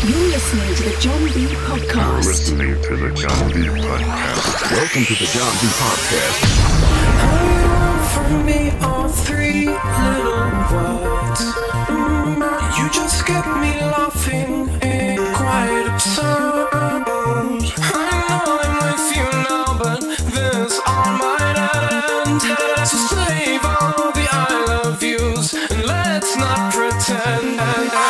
You're listening to the John B Podcast. You're listening to the John B Podcast. Welcome to the John B Podcast. From me are three little words. You just get me laughing, it's quite absurd. I know I'm with you now, but this all might end. So save all the I love yous and let's not pretend.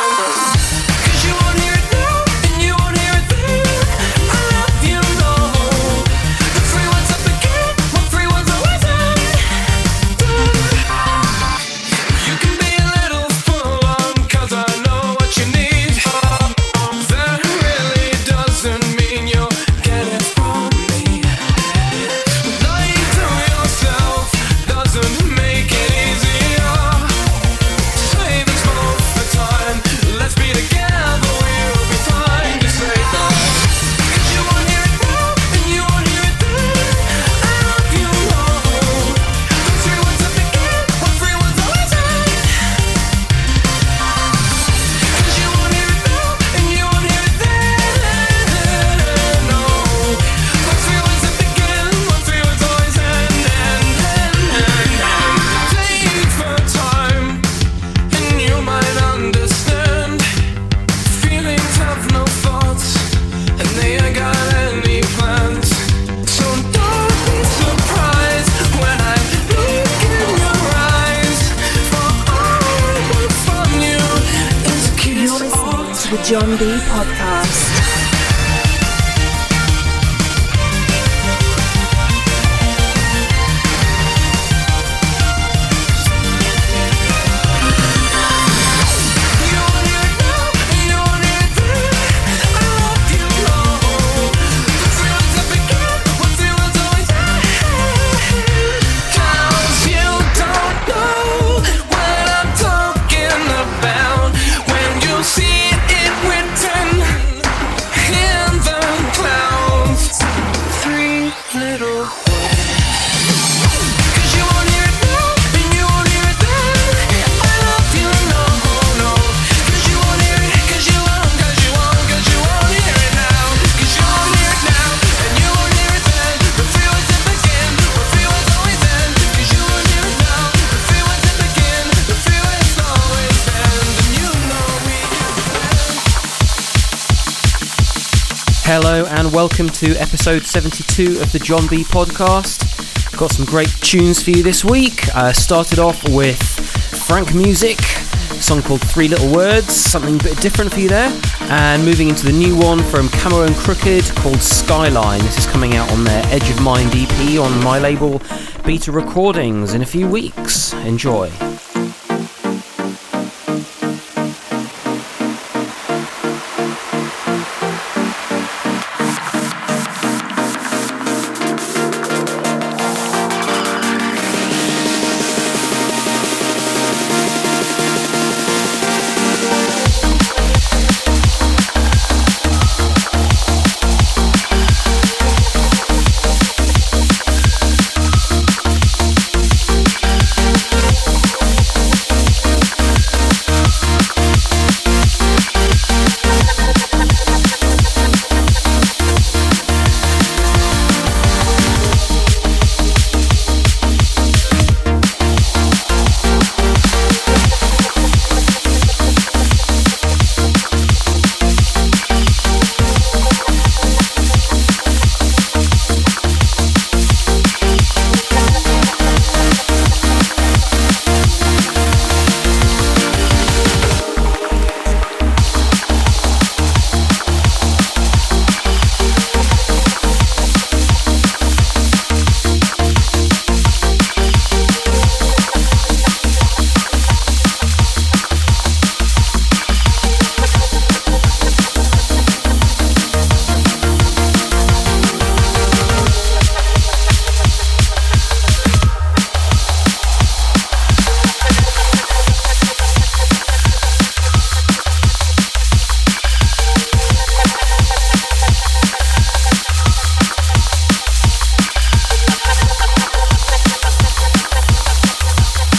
John B Podcast. Hello and welcome to episode 72 of the John B Podcast. Got some great tunes for you this week. Started off with Frank Music, a song called Three Little Words, something a bit different for you there. And moving into the new one from Camo and Crooked called Skyline. This is coming out on their Edge of Mind EP on my label Beta Recordings in a few weeks. Enjoy.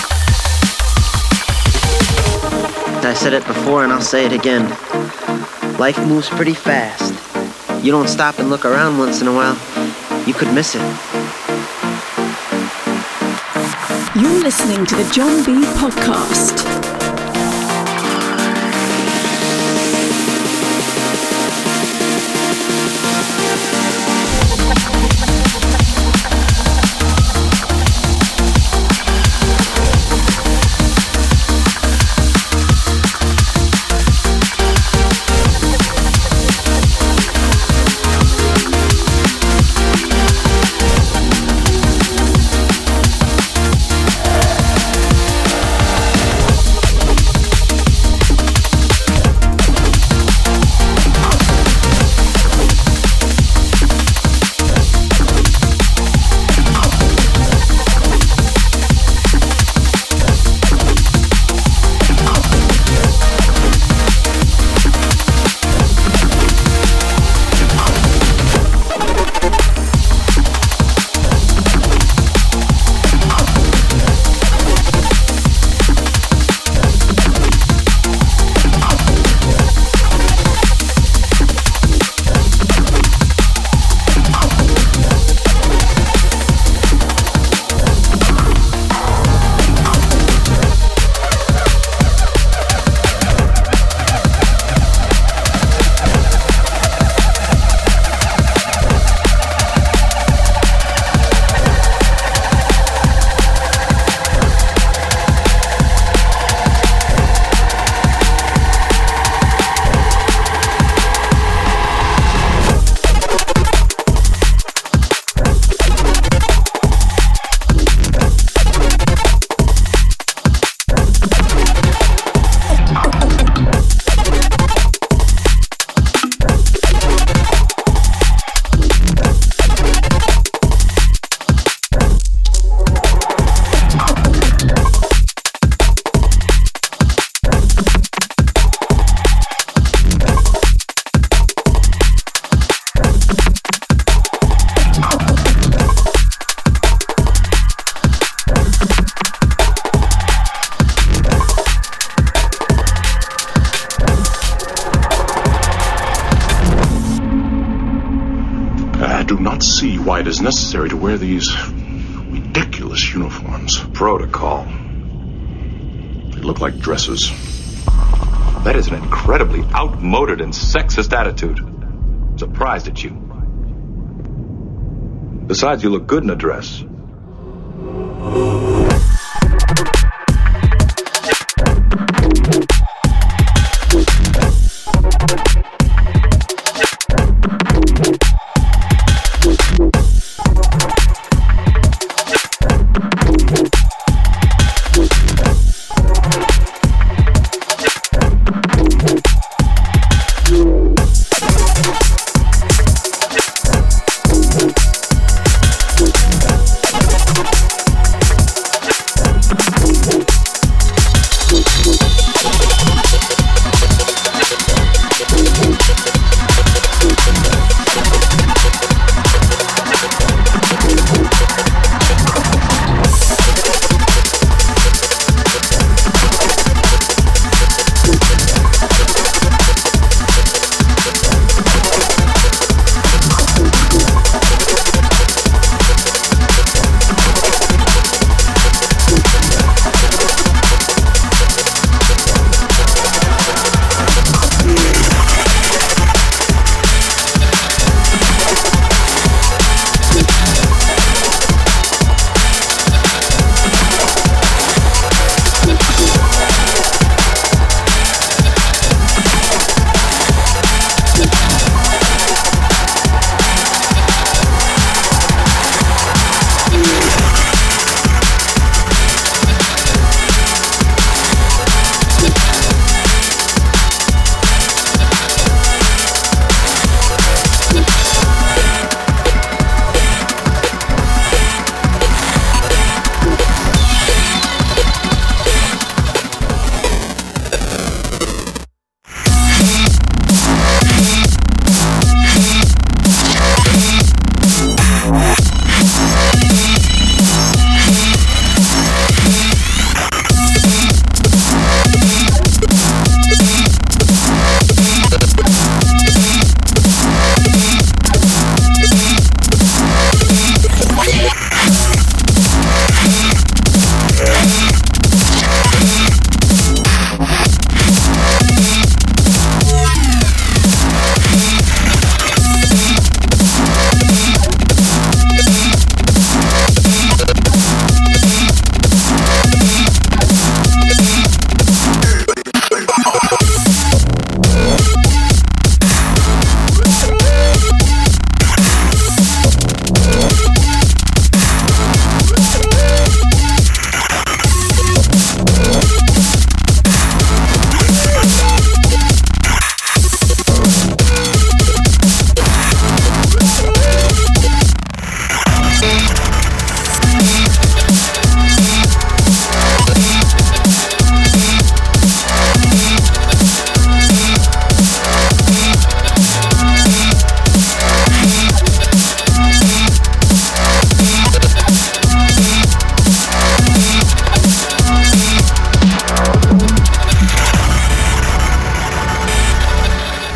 I said it before and I'll say it again. Life moves pretty fast. You don't stop and look around once in a while, you could miss it. You're listening to the John B. Podcast. Why it is necessary to wear these ridiculous uniforms. Protocol. They look like dresses. That is an incredibly outmoded and sexist attitude. I'm surprised at you. Besides, you look good in a dress.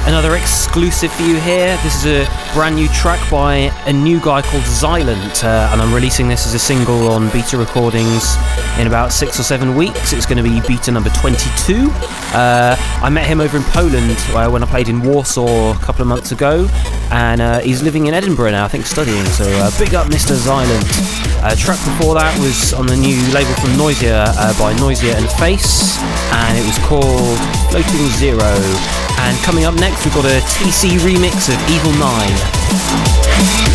Another exclusive for you here. This is a brand new track by a new guy called Xylent, and I'm releasing this as a single on Beta Recordings in about 6 or 7 weeks. It's going to be Beta number 22. I met him over in Poland when I played in Warsaw a couple of months ago, and he's living in Edinburgh now, I think studying, so big up Mr. Xylent. Track before that was on the new label from Noisia by Noisia and Face, and it was called Floating Zero. And coming up next, we've got a TC remix of Evil 9.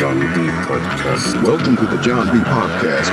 John B. Podcast. Welcome to the John B. Podcast.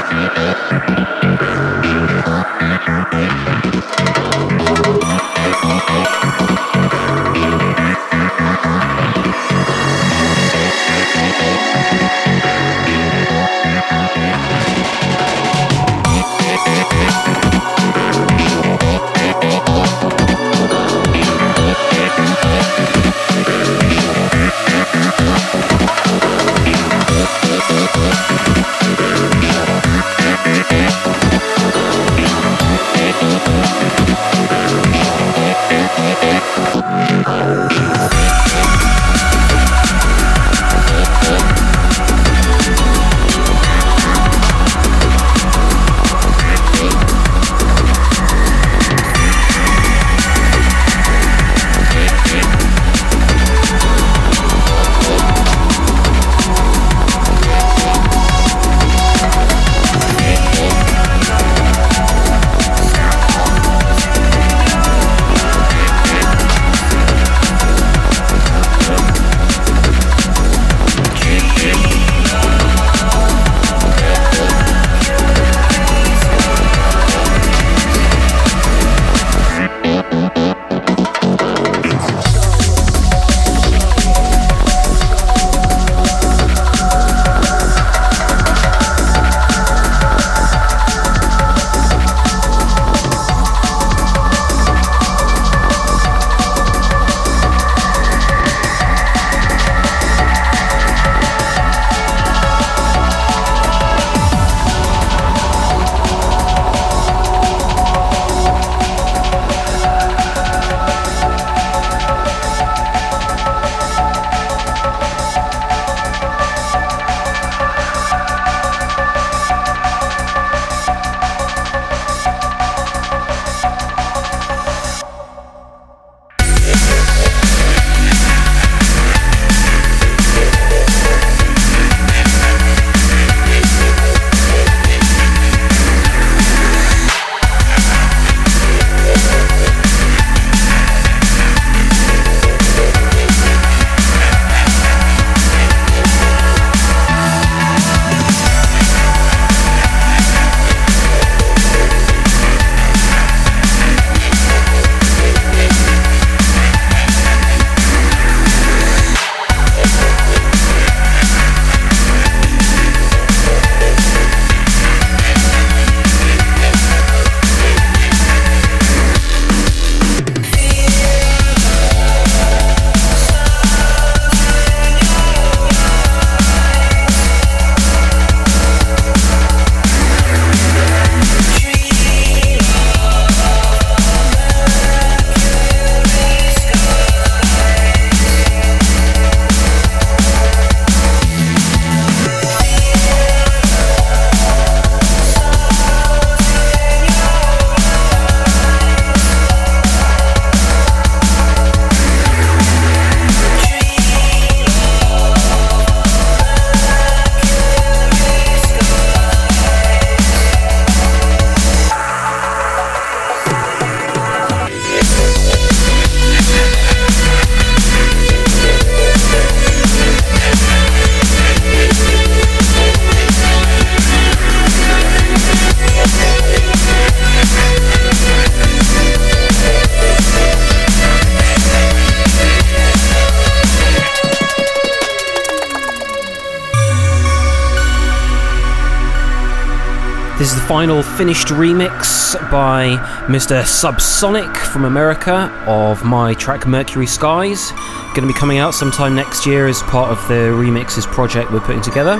This is the final finished remix by Mr. Subsonic from America of my track Mercury Skies. Going to be coming out sometime next year as part of the remixes project we're putting together.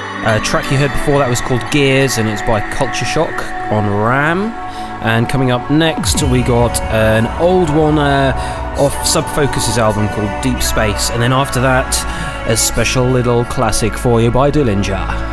A track you heard before that was called Gears, and it's by Culture Shock on RAM. And coming up next we got an old one off Subfocus's album called Deep Space, and then after that a special little classic for you by Dillinger.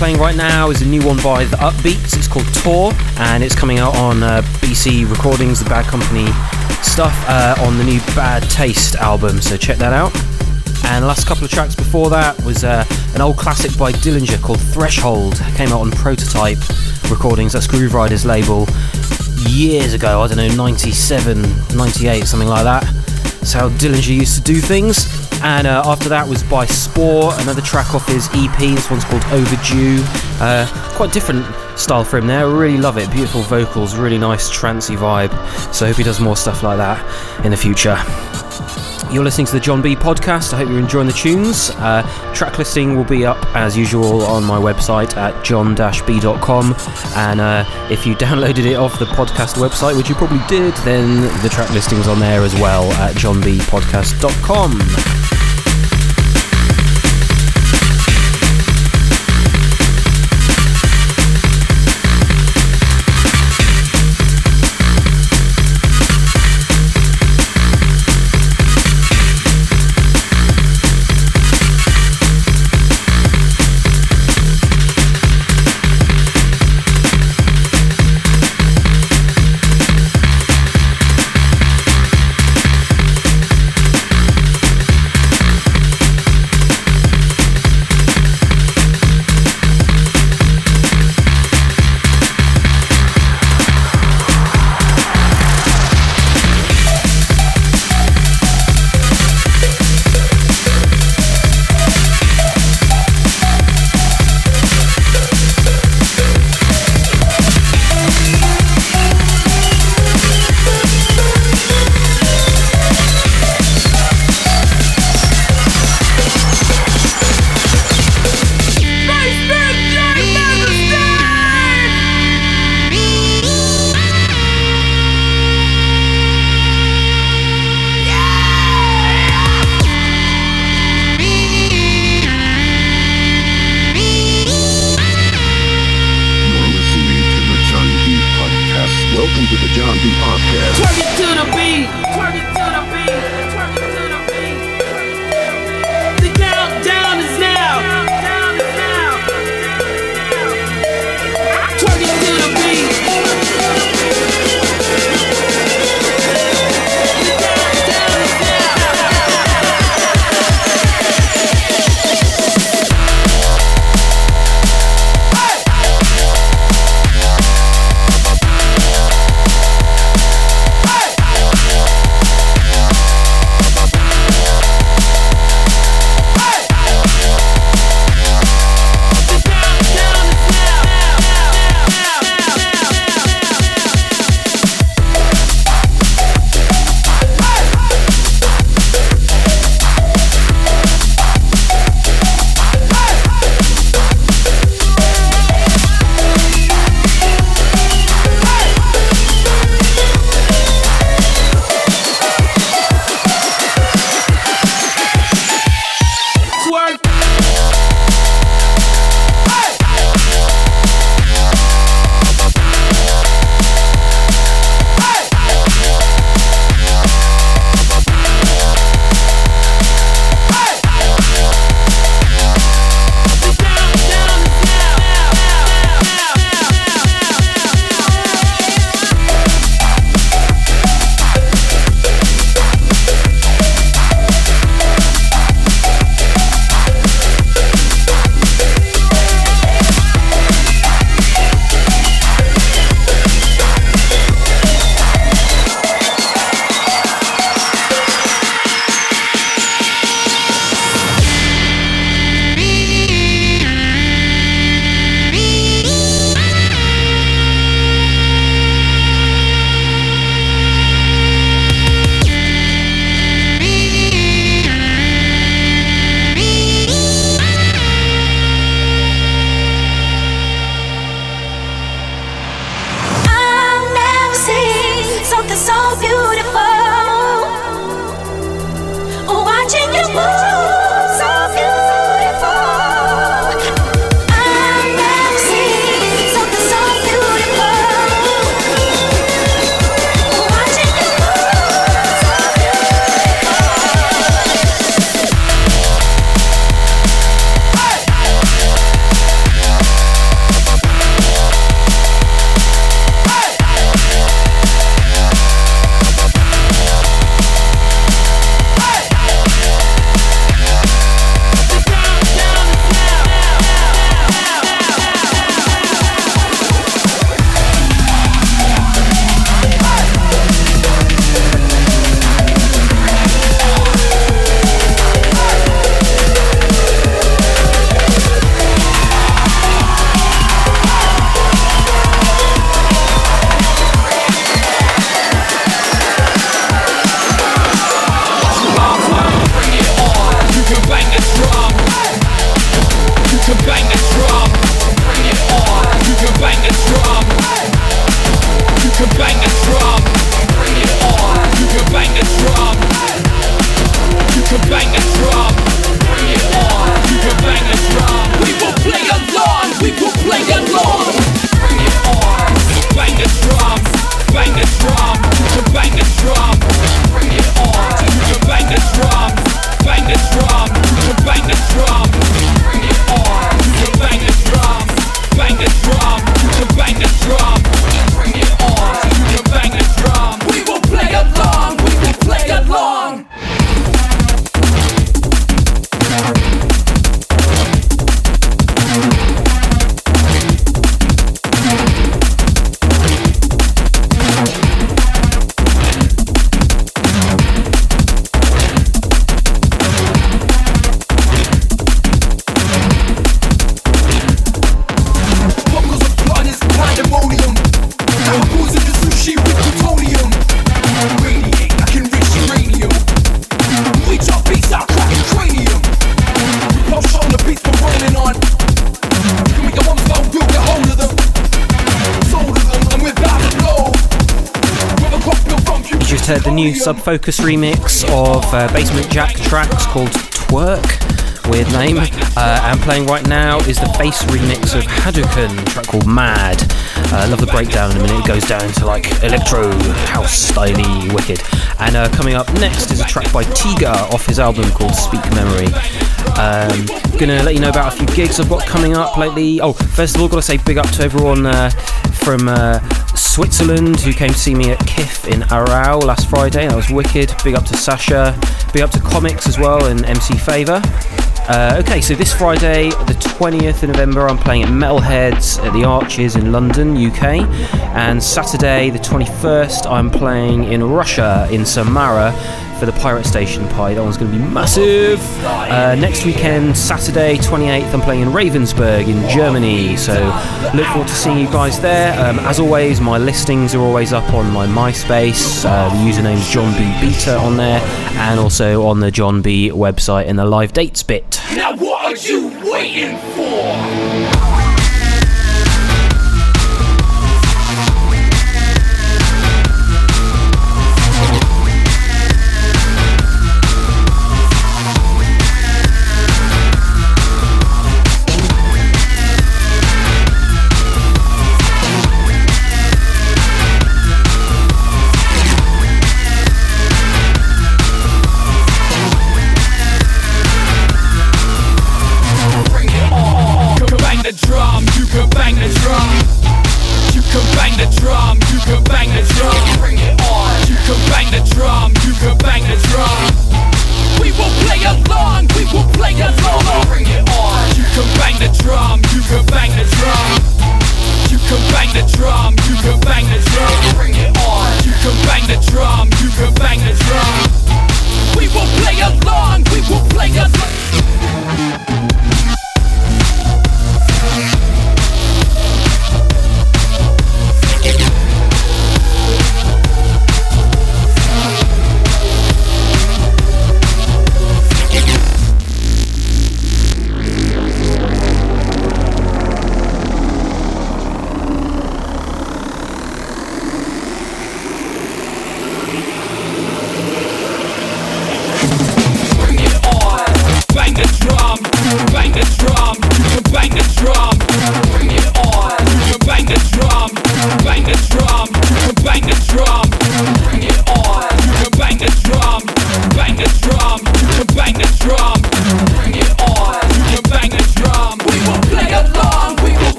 playing right now is a new one by The Upbeats. It's called Tour, and it's coming out on BC Recordings, the Bad Company stuff, on the new Bad Taste album, so check that out. And the last couple of tracks before that was an old classic by Dillinger called Threshold. It came out on Prototype Recordings, that's Groove Riders label, years ago, I don't know, 97, 98, something like that. That's how Dillinger used to do things. And after that was by Spore, another track off his EP. This one's called Overdue. Quite different style for him there. I really love it. Beautiful vocals, really nice trancey vibe. So I hope he does more stuff like that in the future. You're listening to the John B podcast. I hope you're enjoying the tunes. Track listing will be up as usual on my website at john-b.com, and if you downloaded it off the podcast website, which you probably did, then the track listing's on there as well at johnbpodcast.com. Welcome to the John B podcast. Twerk it to the beat. Twerk it to the beat. Twerk it to the beat. The countdown is now. Twerk it to the beat. heard the new Subfocus remix of Basement Jaxx tracks called Twerk. Weird name. And playing right now is the Face remix of Hadouken, track called Mad. I love the breakdown in a minute. It goes down to like electro house styley, wicked. And coming up next is a track by Tiga off his album called Speak Memory. Gonna let you know about a few gigs I've got coming up lately. Oh, first of all, gotta say big up to everyone from Switzerland who came to see me at KIF in Aarau last Friday. That was wicked. Big up to Sasha. Big up to Comics as well and MC Favour. Okay, so this Friday, the 20th of November, I'm playing at Metalheads at the Arches in London, UK. And Saturday, the 21st, I'm playing in Russia, in Samara, for the Pirate Station Pie. That one's going to be massive. Next weekend, Saturday, 28th, I'm playing in Ravensburg in Germany. So look forward to seeing you guys there. As always, my listings are always up on my MySpace. The username's John B Beta on there, and also on the John B website in the live dates bit. Now what are you waiting for?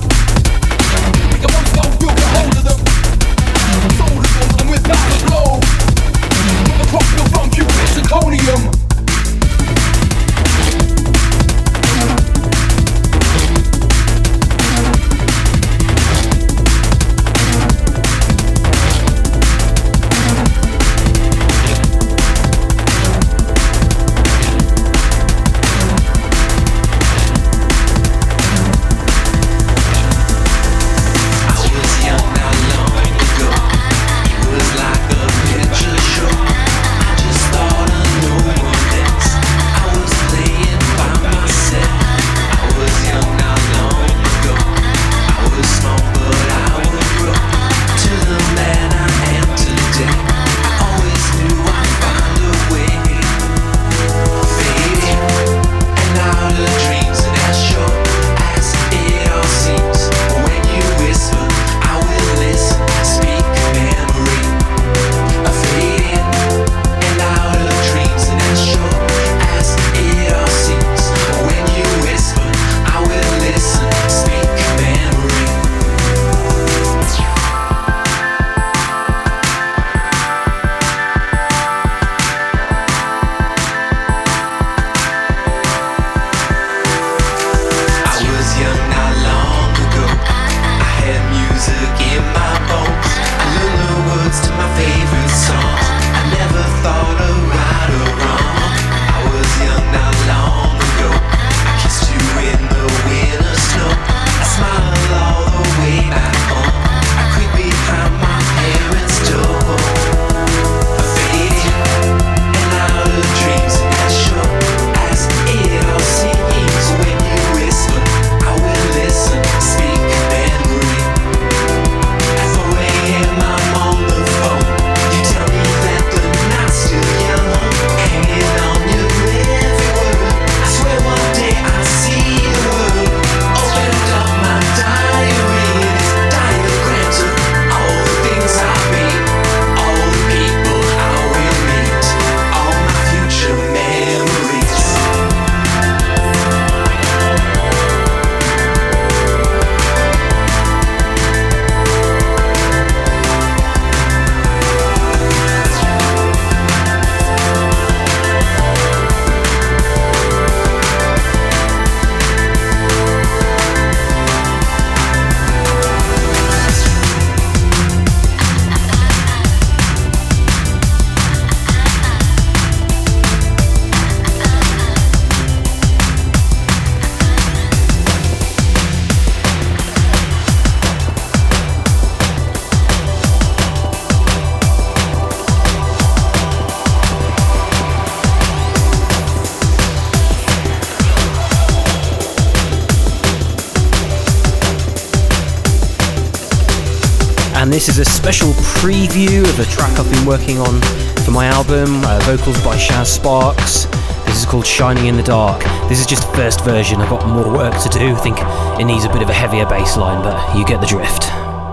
Hold of them, and without a blow. and this is a special preview of a track I've been working on for my album, vocals by Shaz Sparks. This is called Shining in the Dark. This is just the first version, I've got more work to do. I think it needs a bit of a heavier bass line, but you get the drift.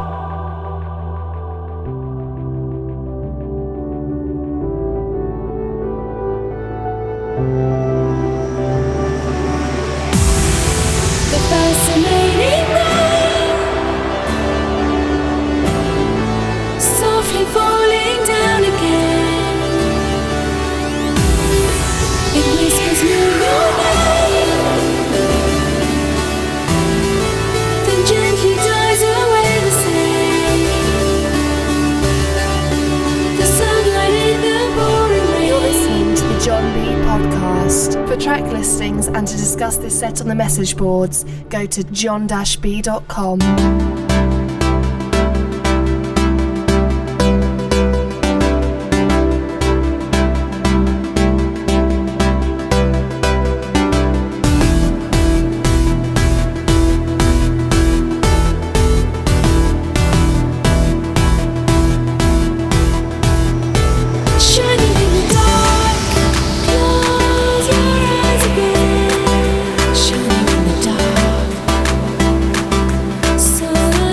For track listings and to discuss this set on the message boards, go to john-b.com. Shining in the dark, so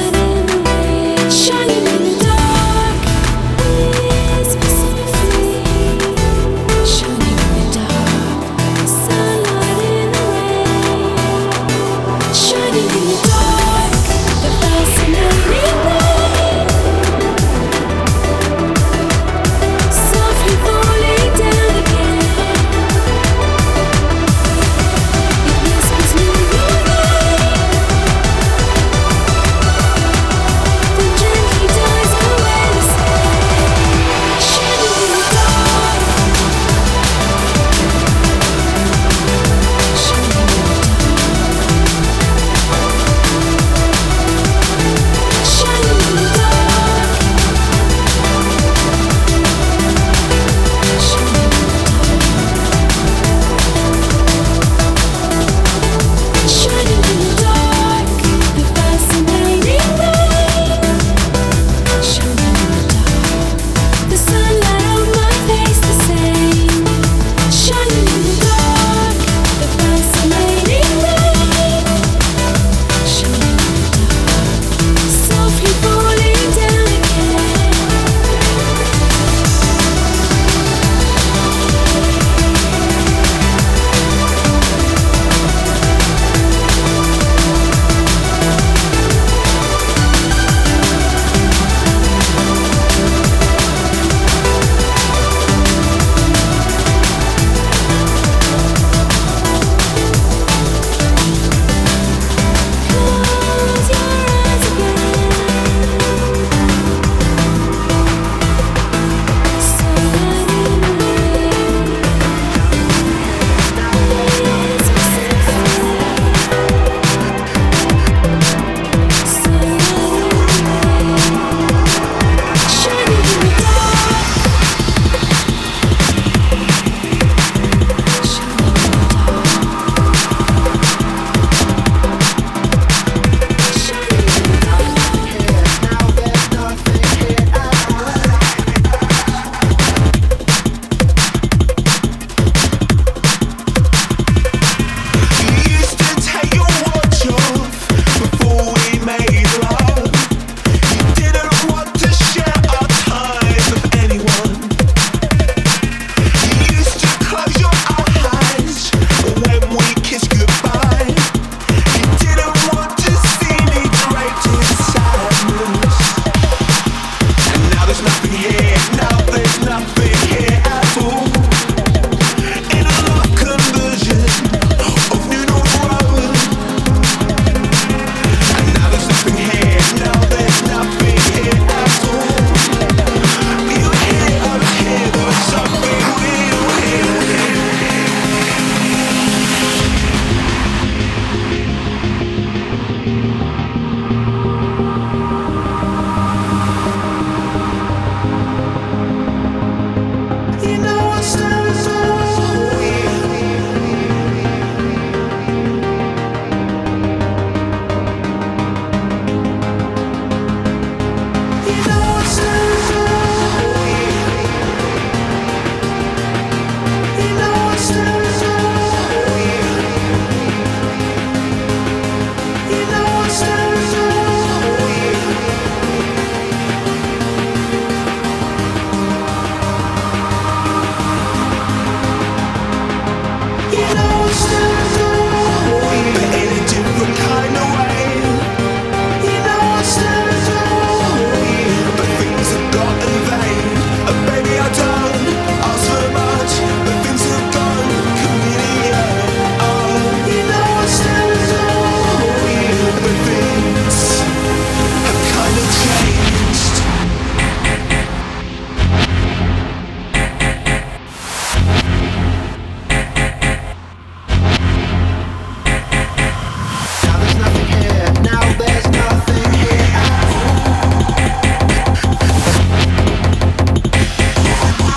maybe I don't ask for much, but things have gone chameleon. Oh, you know I still adore you, but things have kind of changed. Now there's nothing here, now there's nothing here.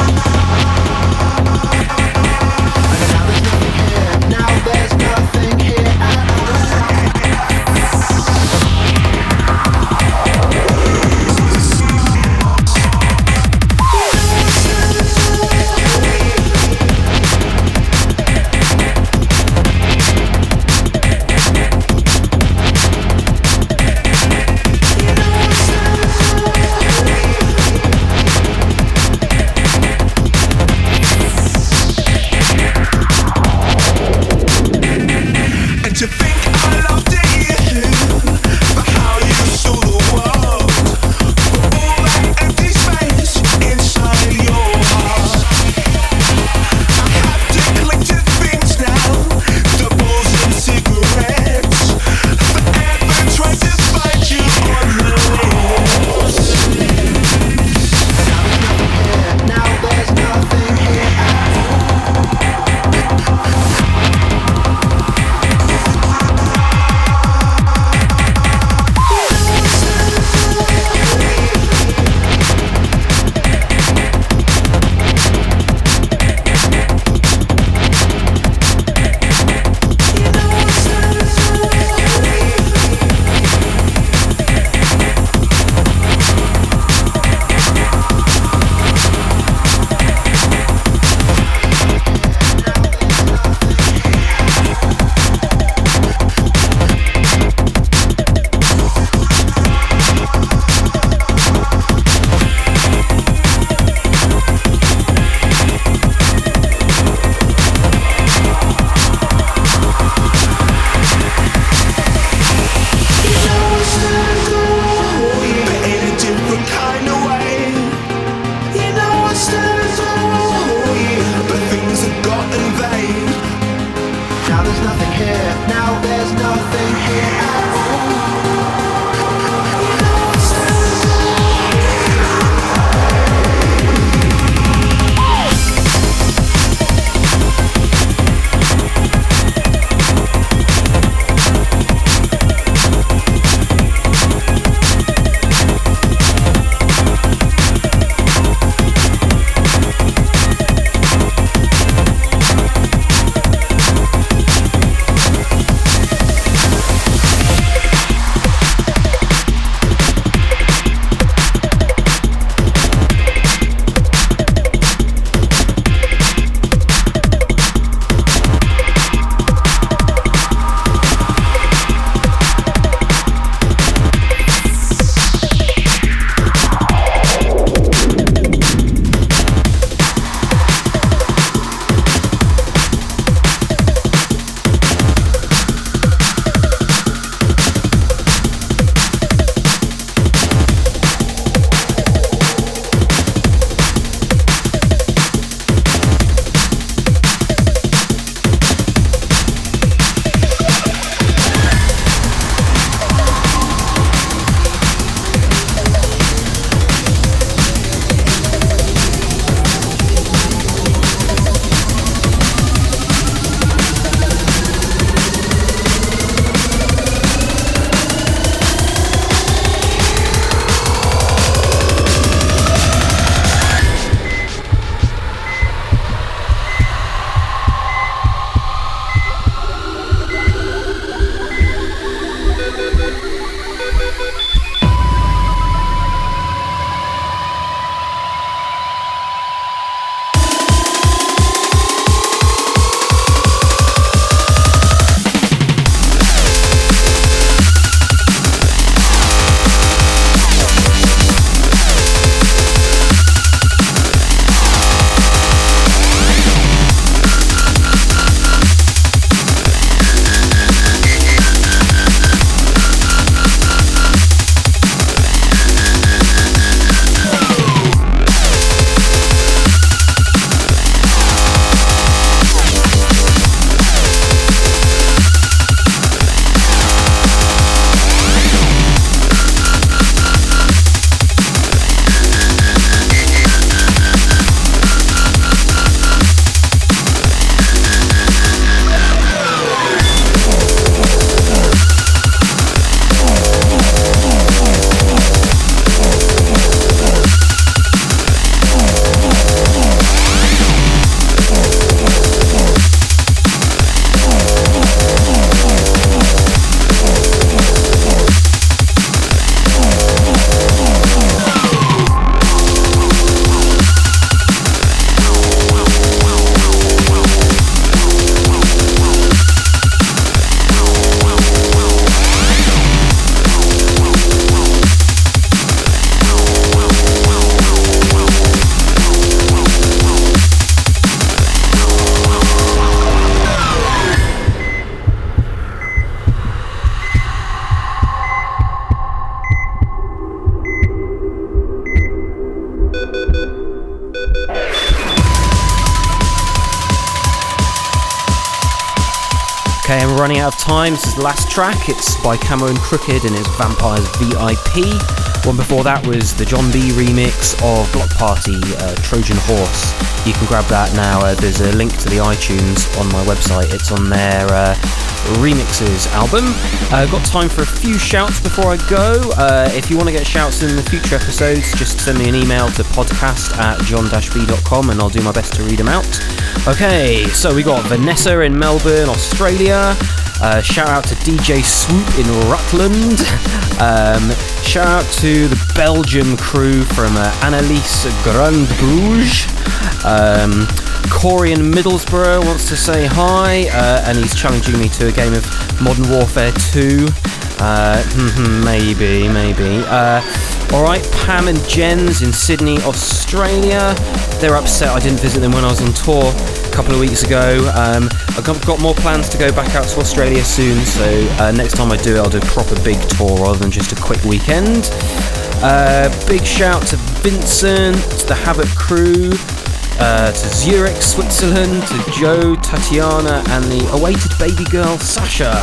Okay, I'm running out of time. This is the last track. It's by Camo and Crooked and it's Vampires VIP. One before that was the John B remix of Block Party, Trojan Horse. You can grab that now. There's a link to the iTunes on my website. It's on their remixes album. Got time for a few shouts before I go. If you want to get shouts in the future episodes, just send me an email to podcast@john-b.com and I'll do my best to read them out. Okay, so we got Vanessa in Melbourne, Australia. Shout out to DJ Swoop in Rutland. Shout out to the Belgium crew from Annelies Grand Bruges. Corey in Middlesbrough wants to say hi, and he's challenging me to a game of Modern Warfare 2. Maybe. Alright, Pam and Jens in Sydney, Australia. They're upset I didn't visit them when I was on tour a couple of weeks ago. I've got more plans to go back out to Australia soon, so next time I do it, I'll do a proper big tour rather than just a quick weekend. Big shout to Vincent, to the Havoc crew, to Zurich, Switzerland, to Joe, Tatiana, and the awaited baby girl, Sasha.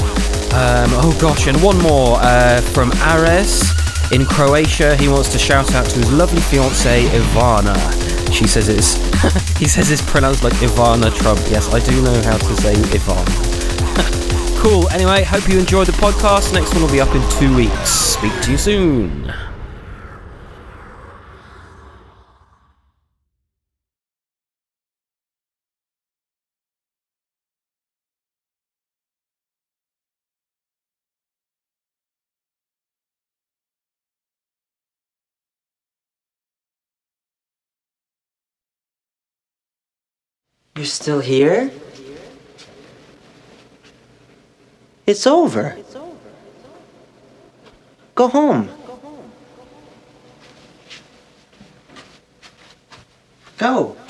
And one more from Ares in Croatia. He wants to shout out to his lovely fiancée, Ivana. He says it's pronounced like Ivana Trump. Yes, I do know how to say Ivana. Cool. Anyway, hope you enjoyed the podcast. Next one will be up in 2 weeks. Speak to you soon. You're still here? It's over. Go home. Go.